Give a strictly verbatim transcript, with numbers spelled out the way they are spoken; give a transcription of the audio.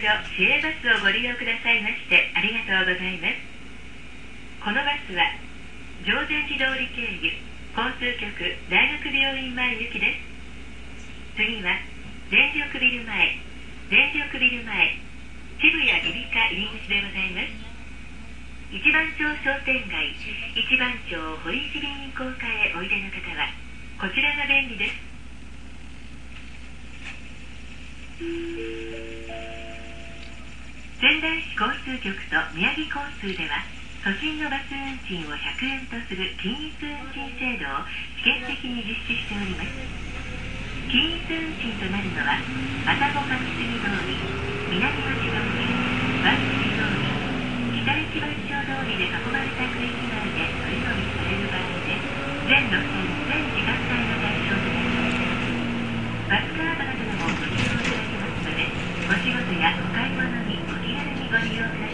所市営バスをご利用くださいましてありがとうございます。このバスは定禅寺通り経由交通局大学病院前行きです。次は電力ビル前電力ビル前渋谷耳鼻科入り口でございます。一番町商店街一番町堀市民高架へおいでの方はこちらが便利です。仙台市交通局と宮城交通では都心のバス運賃をひゃくえんとする均一運賃制度を試験的に実施しております。均一運賃となるのは愛宕上杉通り南町通り湾岸通り北一番町通りで囲まれた区域内で乗り降りされる場合で全路線全時間帯が対象となります。バスカードなどもご利用いただけますのでお仕事やお買い物にお気軽にご利用ください。